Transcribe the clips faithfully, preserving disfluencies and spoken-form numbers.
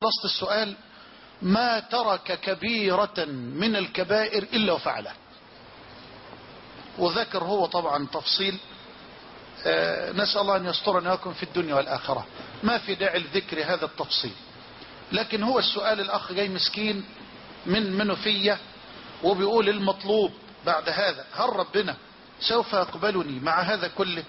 خلاصة السؤال: ما ترك كبيرة من الكبائر إلا وفعلها. وذكر هو طبعا تفصيل، آه نسأل الله أن يسترنا ويكون في الدنيا والآخرة، ما في داعي لذكر هذا التفصيل. لكن هو السؤال، الأخ جاي مسكين من منوفية وبيقول: المطلوب بعد هذا، هل ربنا سوف يقبلني مع هذا كله؟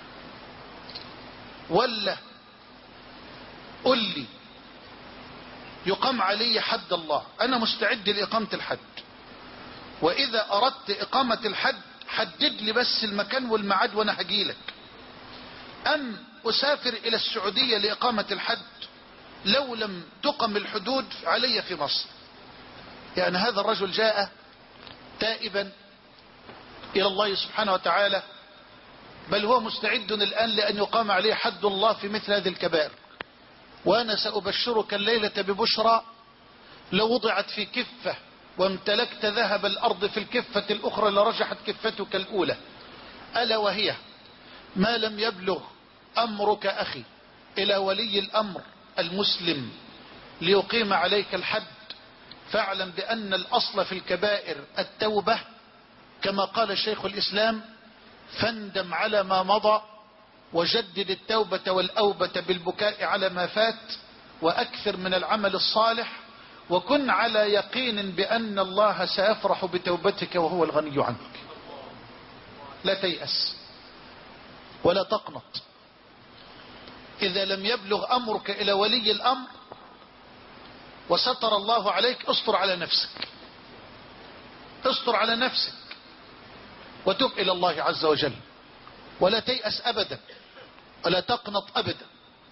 ولا قل لي يقام علي حد الله، أنا مستعد لإقامة الحد، وإذا أردت إقامة الحد حدد لي بس المكان والميعاد وأنا هجيلك. أم أسافر إلى السعودية لإقامة الحد، لو لم تقم الحدود علي في مصر. يعني هذا الرجل جاء تائبا إلى الله سبحانه وتعالى، بل هو مستعد الآن لأن يقام عليه حد الله في مثل هذه الكبائر. وأنا سأبشرك الليلة ببشرى لو وضعت في كفة وامتلكت ذهب الأرض في الكفة الأخرى لرجحت كفتك الأولى، ألا وهي: ما لم يبلغ أمرك أخي إلى ولي الأمر المسلم ليقيم عليك الحد، فاعلم بأن الأصل في الكبائر التوبة، كما قال شيخ الإسلام: فاندم على ما مضى وجدد التوبة والأوبة بالبكاء على ما فات، وأكثر من العمل الصالح، وكن على يقين بأن الله سيفرح بتوبتك وهو الغني عنك. لا تيأس ولا تقنط. إذا لم يبلغ أمرك إلى ولي الأمر وستر الله عليك، استر على نفسك، استر على نفسك وتب إلى الله عز وجل، ولا تيأس أبدا ولا تقنط أبدا.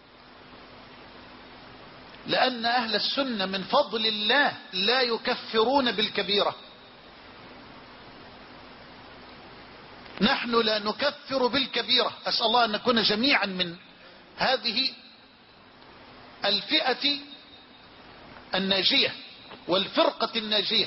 لأن أهل السنة من فضل الله لا يكفرون بالكبيرة. نحن لا نكفر بالكبيرة. أسأل الله أن نكون جميعا من هذه الفئة الناجية والفرقة الناجية.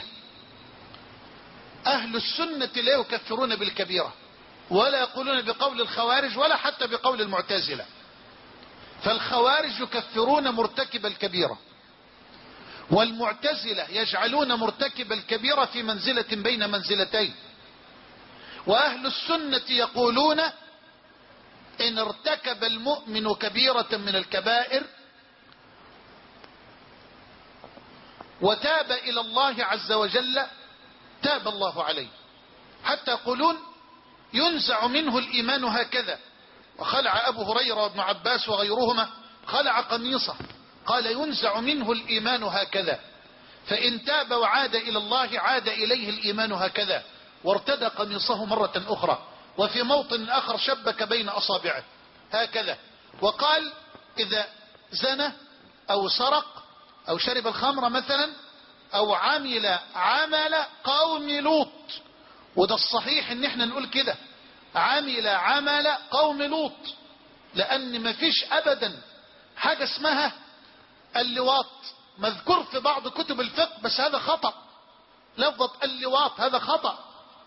أهل السنة لا يكفرون بالكبيرة، ولا يقولون بقول الخوارج ولا حتى بقول المعتزلة. فالخوارج يكفرون مرتكب الكبيرة، والمعتزلة يجعلون مرتكب الكبيرة في منزلة بين منزلتين. وأهل السنة يقولون: إن ارتكب المؤمن كبيرة من الكبائر وتاب إلى الله عز وجل تاب الله عليه. حتى يقولون: ينزع منه الإيمان هكذا. وخلع أبو هريرة وابن عباس وغيرهما خلع قميصه، قال: ينزع منه الإيمان هكذا، فإن تاب وعاد إلى الله عاد إليه الإيمان هكذا، وارتدى قميصه مرة أخرى. وفي موطن آخر شبك بين أصابعه هكذا، وقال: إذا زنى أو سرق أو شرب الخمر مثلا أو عمل عمل قوم لوط. وده الصحيح ان احنا نقول كده: عمل عمل قوم لوط، لأن ما فيش أبدا حاجة اسمها اللواط. مذكور في بعض كتب الفقه بس هذا خطأ، لفظة اللواط هذا خطأ.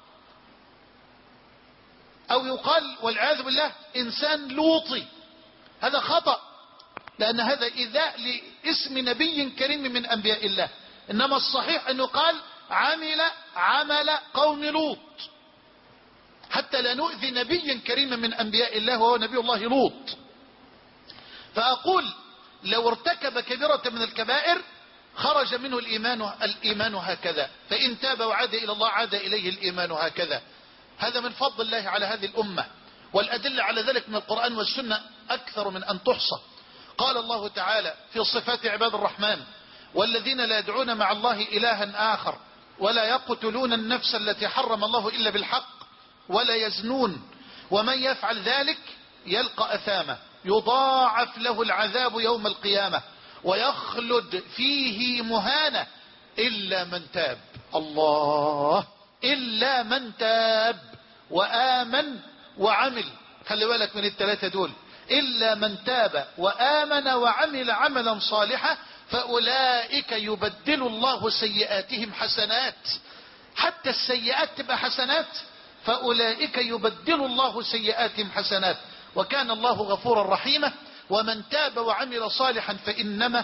أو يقال والعياذ بالله إنسان لوطي، هذا خطأ، لأن هذا إيذاء لاسم نبي كريم من أنبياء الله. إنما الصحيح أنه قال: عمل عمل قوم لوط، حتى لا نؤذي نبيا كريما من أنبياء الله وهو نبي الله لوط. فأقول: لو ارتكب كبيرة من الكبائر خرج منه الإيمان, الإيمان هكذا، فإن تاب وعاد إلى الله عاد إليه الإيمان هكذا. هذا من فضل الله على هذه الأمة، والأدلة على ذلك من القرآن والسنة أكثر من أن تحصى. قال الله تعالى في صفات عباد الرحمن: والذين لا يدعون مع الله إلها آخر ولا يقتلون النفس التي حرم الله إلا بالحق ولا يزنون ومن يفعل ذلك يلقى أثاما يضاعف له العذاب يوم القيامة ويخلد فيه مهانا إلا من تاب. الله، إلا من تاب وآمن وعمل. خلي بالك من الثلاثة دول: إلا من تاب وآمن وعمل عملا صالحا فأولئك يبدل الله سيئاتهم حسنات. حتى السيئات تبقى حسنات، فأولئك يبدل الله سيئاتهم حسنات، وكان الله غفورا رحيما. ومن تاب وعمل صالحا فإنما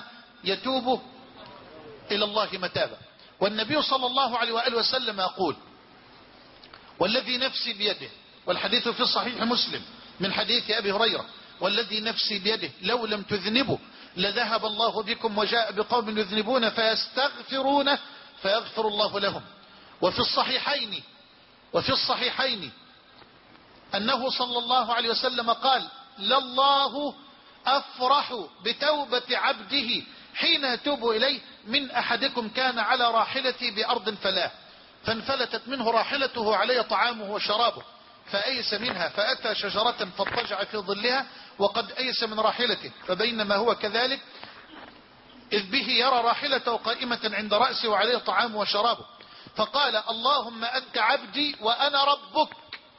يتوب إلى الله متابا. والنبي صلى الله عليه وآله وسلم يقول: والذي نفسي بيده، والحديث في صحيح مسلم من حديث أبي هريرة: والذي نفسي بيده لو لم تذنبوا لذهب الله بكم وجاء بقوم يذنبون فيستغفرون فيغفر الله لهم. وفي الصحيحين وفي الصحيحين أنه صلى الله عليه وسلم قال: لله أفرح بتوبة عبده حين يتوب إليه من أحدكم كان على راحلتي بأرض فلاة فانفلتت منه راحلته علي طعامه وشرابه فأيس منها فأتى شجرة فاضطجع في ظلها وقد أيس من راحلته فبينما هو كذلك إذ به يرى راحلته قائمة عند رأسه وعليه طعامه وشرابه فقال: اللهم أنت عبدي وأنا ربك.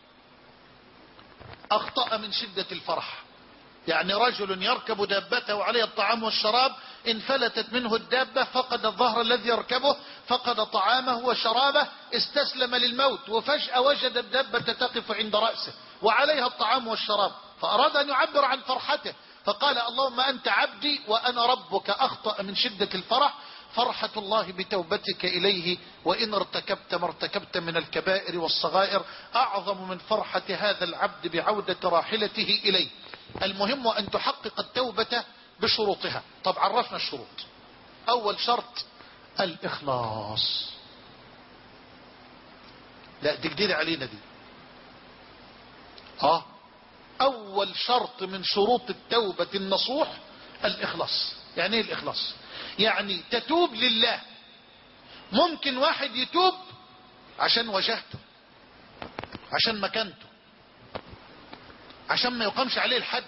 أخطأ من شدة الفرح. يعني رجل يركب دابته وعليه الطعام والشراب، انفلتت منه الدابة، فقد الظهر الذي يركبه، فقد طعامه وشرابه، استسلم للموت، وفجأة وجد الدابة تقف عند رأسه وعليها الطعام والشراب، فأراد أن يعبر عن فرحته فقال: اللهم أنت عبدي وأنا ربك. أخطأ من شدة الفرح. فرحة الله بتوبتك إليه وإن ارتكبت ما ارتكبت من الكبائر والصغائر أعظم من فرحة هذا العبد بعودة راحلته إليه. المهم أن تحقق التوبة بشروطها. طب عرفنا الشروط. أول شرط الإخلاص. لا دي جديدة علينا دي. آه أول شرط من شروط التوبة النصوح الإخلاص. يعني ايه الإخلاص؟ يعني تتوب لله. ممكن واحد يتوب عشان وجهته، عشان مكانته، عشان ما يقامش عليه الحد.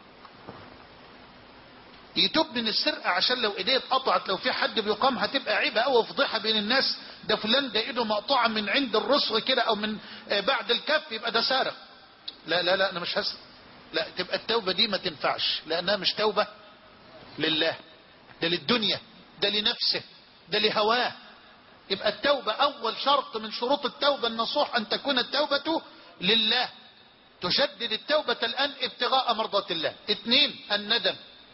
يتوب من السرقة عشان لو ايديه اتقطعت لو في حد بيقام هتبقى عيبة او فضيحة بين الناس، ده فلان ده ايده مقطوعة من عند الرسغ كده او من بعد الكف يبقى ده سارق. لا لا لا انا مش هسرق. لا تبقى التوبة دي ما تنفعش لانها مش توبة لله، ده للدنيا، ده لنفسه، ده لهواه. يبقى التوبة اول شرط من شروط التوبة النصوح ان تكون التوبة لله. تجدد التوبة الان ابتغاء مرضات الله. اثنين الندم.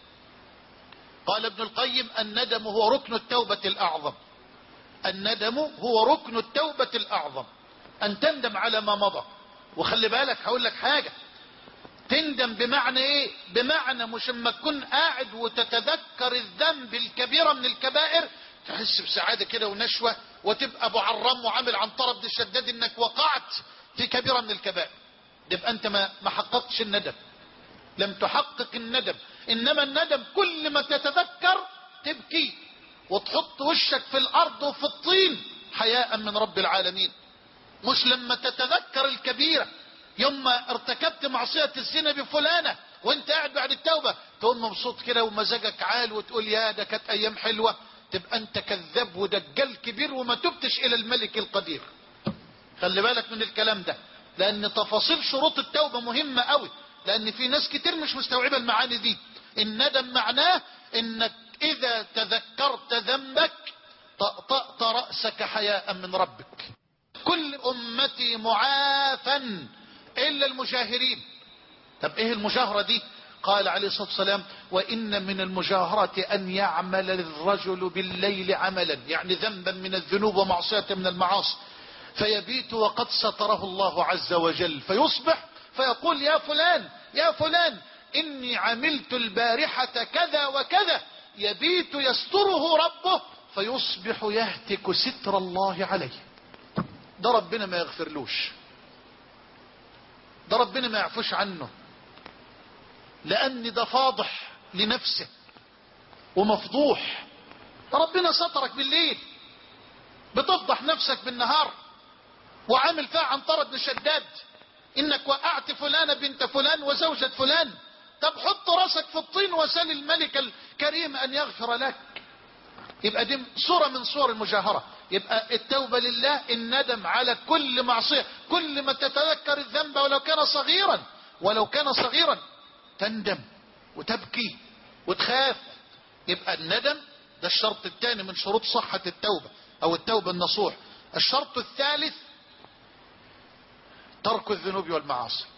قال ابن القيم: الندم هو ركن التوبة الاعظم. الندم هو ركن التوبة الاعظم. ان تندم على ما مضى. وخلي بالك هقول لك حاجة، تندم بمعنى ايه؟ بمعنى مش اما تكون قاعد وتتذكر الذنب الكبيرة من الكبائر تحس بسعادة كده ونشوة وتبقى ابو عرام وعامل عنترة بن الشداد انك وقعت في كبيرة من الكبائر. يبقى انت ما ما حققتش الندم، لم تحقق الندم. انما الندم كل ما تتذكر تبكي وتحط وشك في الارض وفي الطين حياء من رب العالمين. مش لما تتذكر الكبيرة يوم ما ارتكبت معصية الزنا بفلانة وانت قاعد بعد التوبة تقول مبسوط كده ومزاجك عال وتقول يا ده كانت ايام حلوة. تبقى انت كذاب ودجال كبير وما تبتش الى الملك القدير. خلي بالك من الكلام ده، لان تفاصيل شروط التوبة مهمة قوي، لان في ناس كتير مش مستوعبة المعاني دي. الندم معناه انك اذا تذكرت ذنبك طأطأت رأسك حياء من ربك. كل امتي معافا الا المجاهرين. طب ايه المجاهرة دي؟ قال عليه الصلاة والسلام: وان من المجاهرة ان يعمل الرجل بالليل عملا، يعني ذنبا من الذنوب ومعصية من المعاصي، فيبيت وقد ستره الله عز وجل فيصبح فيقول: يا فلان يا فلان اني عملت البارحة كذا وكذا. يبيت يستره ربه فيصبح يهتك ستر الله عليه. ده ربنا ما يغفرلوش، ده ربنا ما يعفوش عنه، لان ده فاضح لنفسه ومفضوح. ربنا سترك بالليل، بتفضح نفسك بالنهار وعامل فيها عنترة بن شداد انك وقعت فلانة بنت فلان وزوجة فلان. طب حط راسك في الطين وسل الملك الكريم ان يغفر لك. يبقى دي صورة من صور المجاهرة. يبقى التوبة لله الندم على كل معصية، كل ما تتذكر الذنب ولو كان صغيرا ولو كان صغيرا تندم وتبكي وتخاف. يبقى الندم ده الشرط الثاني من شروط صحة التوبة او التوبة النصوح. الشرط الثالث ترك الذنوب والمعاصي.